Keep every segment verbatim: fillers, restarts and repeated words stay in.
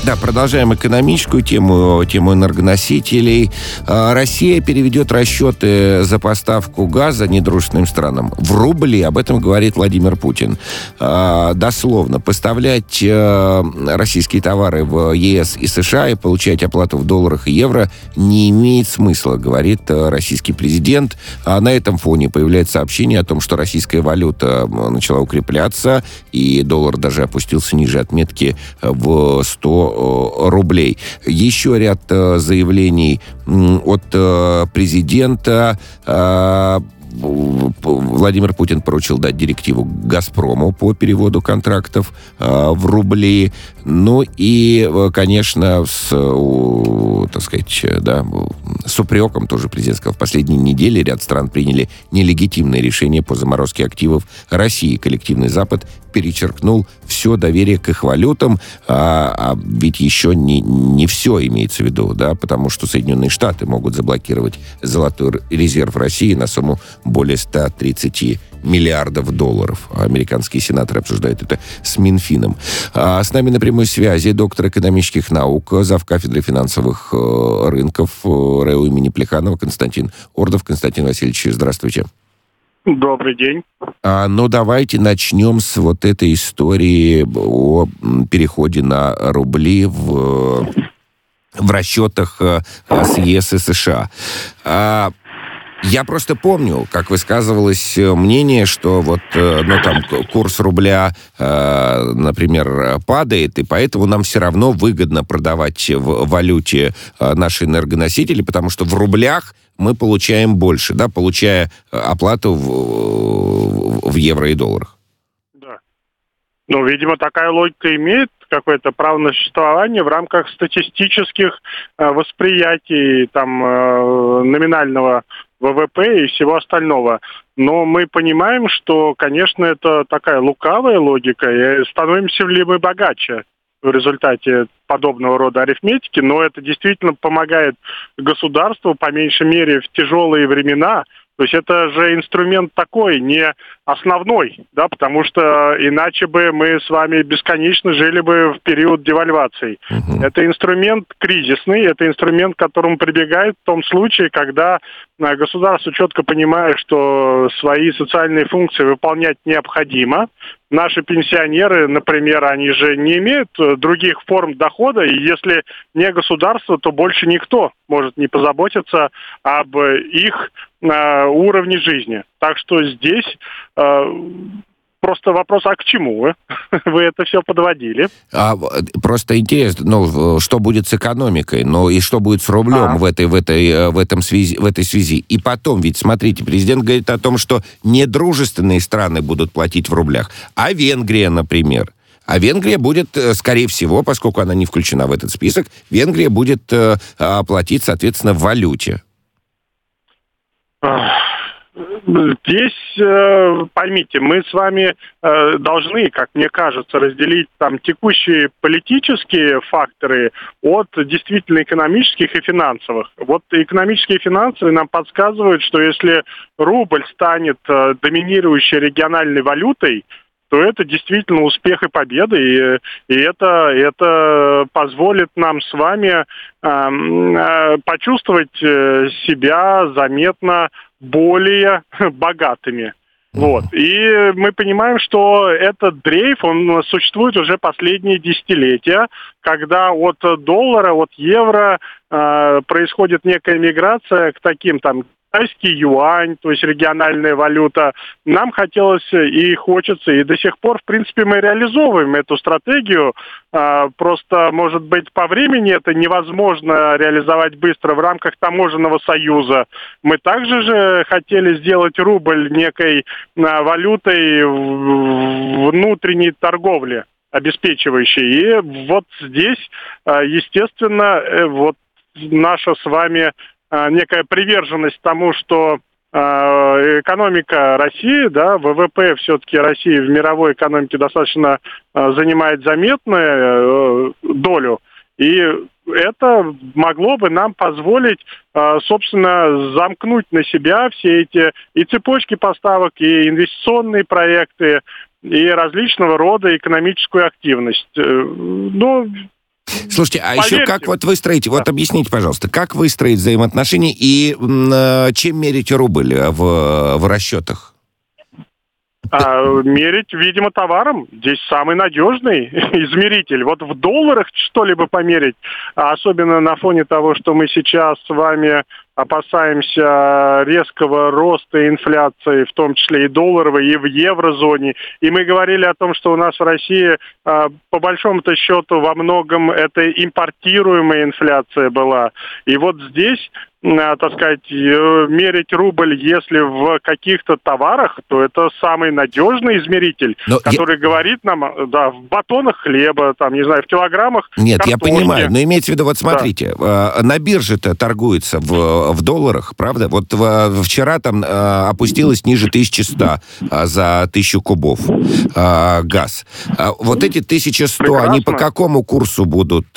Да, продолжаем экономическую тему, тему энергоносителей. Россия переведет расчеты за поставку газа недружественным странам в рубли. Об этом говорит Владимир Путин. Дословно, поставлять российские товары в ЕС и США и получать оплату в долларах и евро не имеет смысла, говорит российский президент. А на этом фоне появляется сообщение о том, что российская валюта начала укрепляться, и доллар даже опустился ниже отметки в сто рублей. Еще ряд э, заявлений от э, президента. Э, Владимир Путин поручил дать директиву «Газпрому» по переводу контрактов э, в рубли. Ну и, конечно, с, э, так сказать, да, с упреком тоже президент сказал, в последние недели ряд стран приняли нелегитимное решение по заморозке активов России. Коллективный Запад перечеркнул все доверие к их валютам, а, а ведь еще не, не все имеется в виду, да, потому что Соединенные Штаты могут заблокировать золотой резерв России на сумму более ста тридцати миллиардов долларов. Американские сенаторы обсуждают это с Минфином. А с нами на прямой связи доктор экономических наук, завкафедры финансовых э, рынков э, РЭУ имени Плеханова Константин Ордов. Константин Васильевич, здравствуйте. Добрый день. А, ну, давайте начнем с вот этой истории о переходе на рубли в, в расчетах с ЕС и США. А, я просто помню, как высказывалось мнение, что вот, ну, там, курс рубля, например, падает, и поэтому нам все равно выгодно продавать в валюте наши энергоносители, потому что в рублях мы получаем больше, да, получая оплату в, в евро и долларах. Да. Ну, видимо, такая логика имеет какое-то право на существование в рамках статистических э, восприятий там э, номинального ВВП и всего остального. Но мы понимаем, что, конечно, это такая лукавая логика, и становимся ли мы богаче в результате подобного рода арифметики, но это действительно помогает государству, по меньшей мере, в тяжелые времена. То есть это же инструмент такой, не основной, да, потому что иначе бы мы с вами бесконечно жили бы в период девальвации. Uh-huh. Это инструмент кризисный, это инструмент, к которому прибегают в том случае, когда государство четко понимает, что свои социальные функции выполнять необходимо. Наши пенсионеры, например, они же не имеют других форм дохода, и если не государство, то больше никто может не позаботиться об их э, уровне жизни. Так что здесь э, просто вопрос, а к чему вы? Вы это все подводили. А, просто интересно, ну, что будет с экономикой, ну, и что будет с рублем а. в, этой, в, этой, в, этом связи, в этой связи. И потом, ведь, смотрите, президент говорит о том, что недружественные страны будут платить в рублях, а Венгрия, например. А Венгрия будет, скорее всего, поскольку она не включена в этот список, Венгрия будет э, платить, соответственно, в валюте. Здесь, э, поймите, мы с вами э, должны, как мне кажется, разделить там текущие политические факторы от действительно экономических и финансовых. Вот экономические и финансовые нам подсказывают, что если рубль станет э, доминирующей региональной валютой, то это действительно успех и победа, и, и это, это позволит нам с вами э, э, почувствовать себя заметно более богатыми. Вот. И мы понимаем, что этот дрейф, он существует уже последние десятилетия, когда от доллара, от евро э, происходит некая миграция к таким там китайский юань, то есть региональная валюта. Нам хотелось и хочется, и до сих пор, в принципе, мы реализовываем эту стратегию. Просто, может быть, по времени это невозможно реализовать быстро в рамках таможенного союза. Мы также же хотели сделать рубль некой валютой внутренней торговли, обеспечивающей. И вот здесь, естественно, вот наша с вами некая приверженность тому, что э, экономика России, да, ВВП все-таки России в мировой экономике достаточно э, занимает заметную э, долю, и это могло бы нам позволить, э, собственно, замкнуть на себя все эти и цепочки поставок, и инвестиционные проекты, и различного рода экономическую активность. Ну, Слушайте, а Поверьте. еще как вот выстроить, Да. вот объясните, пожалуйста, как выстроить взаимоотношения и м, чем мерить рубль в, в расчетах? А, мерить, видимо, товаром. Здесь самый надежный измеритель. Вот в долларах что-либо померить, а особенно на фоне того, что мы сейчас с вами опасаемся резкого роста инфляции, в том числе и долларовой, и в еврозоне. И мы говорили о том, что у нас в России, а, по большому-то счету, во многом это импортируемая инфляция была. И вот здесь, а, так сказать, мерить рубль, если в каких-то товарах, то это самый надежный измеритель, Но который я... говорит нам, да, в батонах хлеба, там, не знаю, в килограммах Нет, картошки. я понимаю, но имеется в виду, вот смотрите, да. На бирже-то торгуется в, в долларах, правда? Вот в, вчера там а, опустилось ниже тысячи ста а, за тысячу кубов а, газ. А, вот эти тысяча сто, Прекрасно. они по какому курсу будут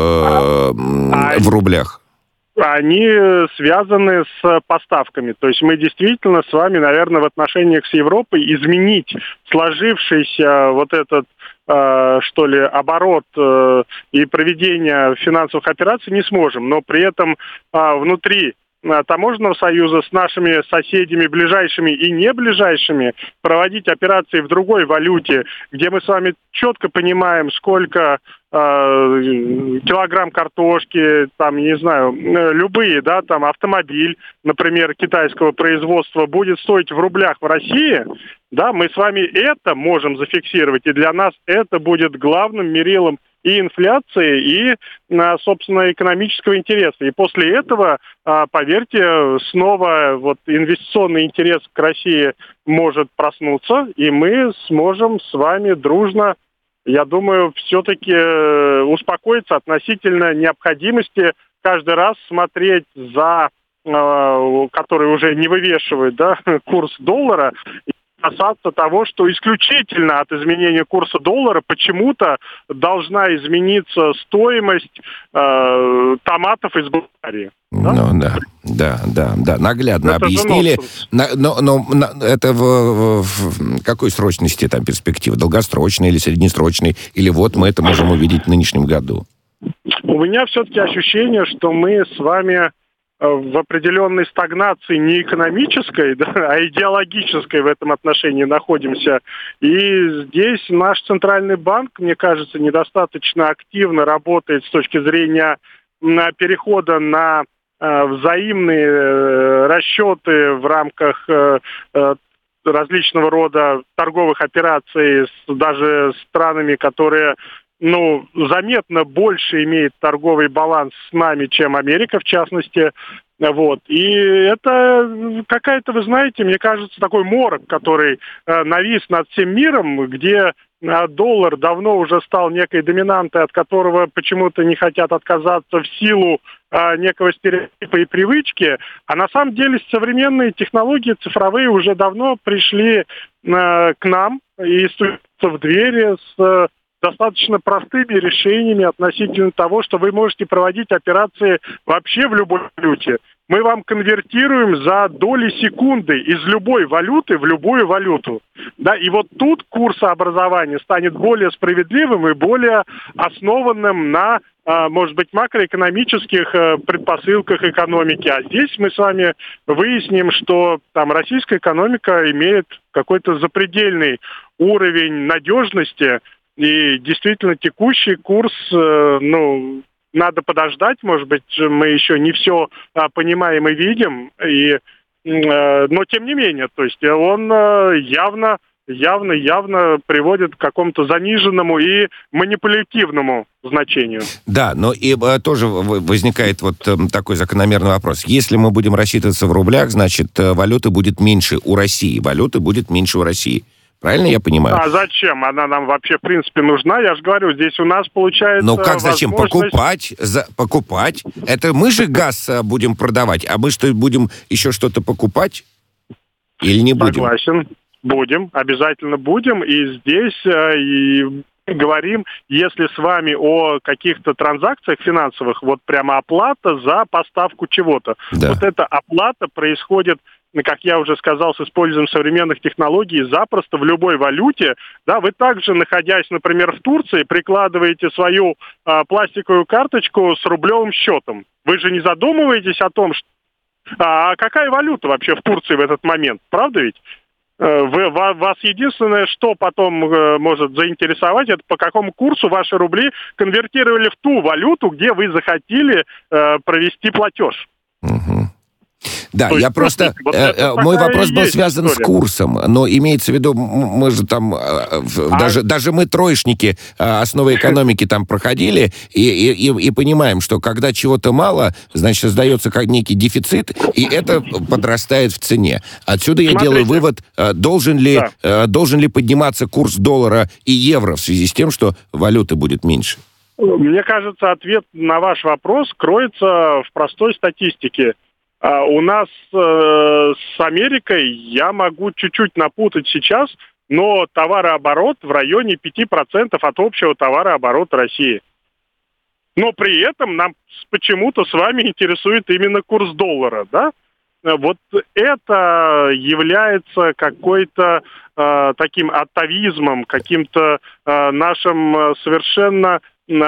а, а, в рублях? Они связаны с поставками. То есть мы действительно с вами, наверное, в отношениях с Европой изменить сложившийся вот этот, э, что ли, оборот э, и проведение финансовых операций не сможем. Но при этом э, внутри таможенного союза с нашими соседями, ближайшими и не ближайшими, проводить операции в другой валюте, где мы с вами четко понимаем, сколько э, килограмм картошки, там, не знаю, любые, да, там, автомобиль, например, китайского производства будет стоить в рублях в России, да, мы с вами это можем зафиксировать, и для нас это будет главным мерилом и инфляции, и, собственно, экономического интереса. И после этого, поверьте, снова вот инвестиционный интерес к России может проснуться, и мы сможем с вами дружно, я думаю, все-таки успокоиться относительно необходимости каждый раз смотреть за, который уже не вывешивает, да, курс доллара, касаться того, что исключительно от изменения курса доллара почему-то должна измениться стоимость э, томатов из Болгарии. Да? Ну да, да, да, да, наглядно это объяснили. На, но, но на, это в, в какой срочности там перспектива? Долгосрочной или среднесрочной? Или вот мы это можем увидеть в нынешнем году? У меня все-таки ощущение, что мы с вами в определенной стагнации не экономической, да, а идеологической в этом отношении находимся. И здесь наш Центральный банк, мне кажется, недостаточно активно работает с точки зрения перехода на э, взаимные э, расчеты в рамках э, различного рода торговых операций с даже странами, которые ну, заметно больше имеет торговый баланс с нами, чем Америка, в частности. Вот. И это какая-то, вы знаете, мне кажется, такой морок, который э, навис над всем миром, где э, доллар давно уже стал некой доминантой, от которого почему-то не хотят отказаться в силу э, некого стереотипа и привычки. А на самом деле современные технологии цифровые уже давно пришли э, к нам и стучатся в двери с достаточно простыми решениями относительно того, что вы можете проводить операции вообще в любой валюте. Мы вам конвертируем за доли секунды из любой валюты в любую валюту. Да, и вот тут курсообразование станет более справедливым и более основанным на, может быть, макроэкономических предпосылках экономики. А здесь мы с вами выясним, что там российская экономика имеет какой-то запредельный уровень надежности. И действительно текущий курс, ну, надо подождать, может быть, мы еще не все понимаем и видим, и, но тем не менее, то есть он явно, явно, явно приводит к какому-то заниженному и манипулятивному значению. Да, но и тоже возникает вот такой закономерный вопрос. Если мы будем рассчитываться в рублях, значит, валюты будет меньше у России, валюты будет меньше у России. Правильно я понимаю? А зачем? Она нам вообще, в принципе, нужна. Я же говорю, здесь у нас получается... Ну как зачем? Возможность... Покупать? За... Покупать? Это мы же газ будем продавать, а мы что, будем еще что-то покупать? Или не будем? Согласен. Будем. Обязательно будем. И здесь... И... говорим, если с вами о каких-то транзакциях финансовых, вот прямо оплата за поставку чего-то. Да. Вот эта оплата происходит как я уже сказал, с использованием современных технологий, запросто в любой валюте, да, вы также, находясь, например, в Турции, прикладываете свою а, пластиковую карточку с рублевым счетом. Вы же не задумываетесь о том, что, а какая валюта вообще в Турции в этот момент, правда ведь? Вы, вас единственное, что потом э, может заинтересовать, это по какому курсу ваши рубли конвертировали в ту валюту, где вы захотели э, провести платеж. Угу. Да, То я есть, просто... Вот э, мой вопрос был связан история. с курсом, но имеется в виду, мы же там, э, а... даже, даже мы, троечники, э, основы экономики там проходили, и, и, и понимаем, что когда чего-то мало, значит, создается как некий дефицит, и это подрастает в цене. Отсюда я Смотрите. делаю вывод, э, должен ли, да. э, должен ли подниматься курс доллара и евро в связи с тем, что валюты будет меньше? Мне кажется, ответ на ваш вопрос кроется в простой статистике. Uh, у нас uh, с Америкой я могу чуть-чуть напутать сейчас, но товарооборот в районе пять процентов от общего товарооборота России. Но при этом нам почему-то с вами интересует именно курс доллара, да? Вот это является какой-то uh, таким атовизмом, каким-то uh, нашим uh, совершенно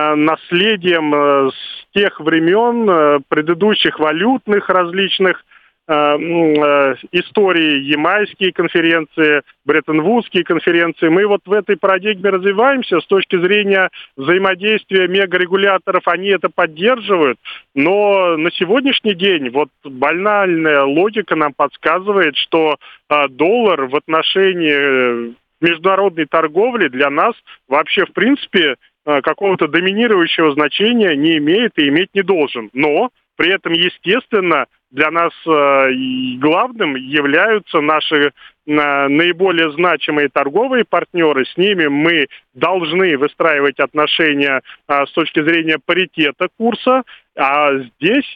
наследием с тех времен предыдущих валютных различных э, э, историй, ямайские конференции, Бреттон-Вудские конференции. Мы вот в этой парадигме развиваемся с точки зрения взаимодействия мегарегуляторов, они это поддерживают, но на сегодняшний день вот банальная логика нам подсказывает, что э, доллар в отношении международной торговли для нас вообще в принципе какого-то доминирующего значения не имеет и иметь не должен. Но при этом, естественно, для нас главным являются наши наиболее значимые торговые партнеры. С ними мы должны выстраивать отношения с точки зрения паритета курса. А здесь,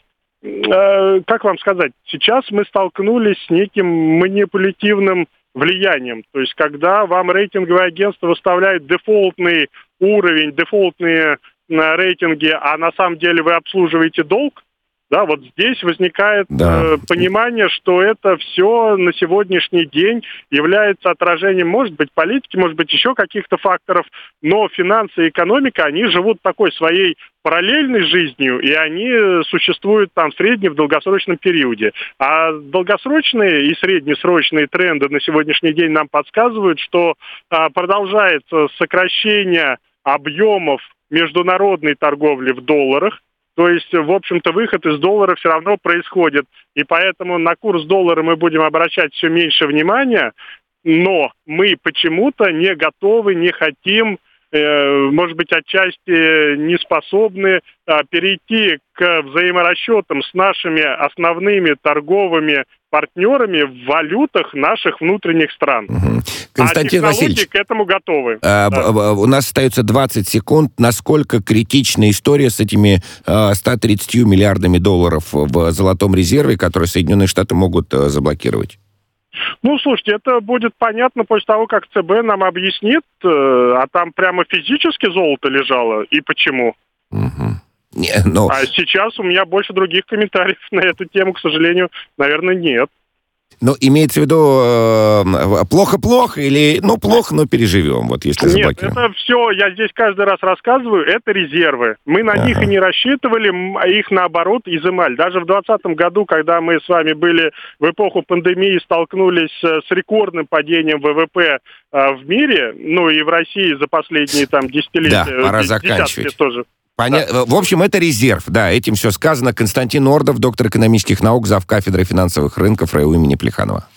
как вам сказать, сейчас мы столкнулись с неким манипулятивным влиянием. То есть, когда вам рейтинговые агентства выставляют дефолтный уровень, дефолтные рейтинги, а на самом деле вы обслуживаете долг, да, вот здесь возникает да. э, понимание, что это все на сегодняшний день является отражением, может быть, политики, может быть, еще каких-то факторов, но финансы и экономика, они живут такой своей параллельной жизнью, и они существуют там в среднем, в долгосрочном периоде. А долгосрочные и среднесрочные тренды на сегодняшний день нам подсказывают, что а, продолжается сокращение объемов международной торговли в долларах. То есть, в общем-то, выход из доллара все равно происходит. И поэтому на курс доллара мы будем обращать все меньше внимания, но мы почему-то не готовы, не хотим, э, может быть, отчасти не способны э, перейти к взаиморасчетам с нашими основными торговыми партнерами в валютах наших внутренних стран. Угу. Константин а Васильевич, к этому готовы. А, да. У нас остается двадцать секунд. Насколько критична история с этими а, ста тридцатью миллиардами долларов в золотом резерве, которые Соединенные Штаты могут а, заблокировать? Ну, слушайте, это будет понятно после того, как ЦБ нам объяснит, а там прямо физически золото лежало, и почему. Угу. Не, но... А сейчас у меня больше других комментариев на эту тему, к сожалению, наверное, нет. Ну, имеется в виду э, плохо-плохо или, ну, плохо, но переживем, вот если заблокируем. Нет, это все, я здесь каждый раз рассказываю, это резервы. Мы на ага. них и не рассчитывали, а их, наоборот, изымали. Даже в двадцатом году, когда мы с вами были в эпоху пандемии, столкнулись с рекордным падением ВВП э, в мире, ну, и в России за последние, там, десятилетия. Да, пора заканчивать. Тоже. Поня... Да. В общем, это резерв, да, этим все сказано. Константин Ордов, доктор экономических наук, завкафедры финансовых рынков РАИ имени Плеханова.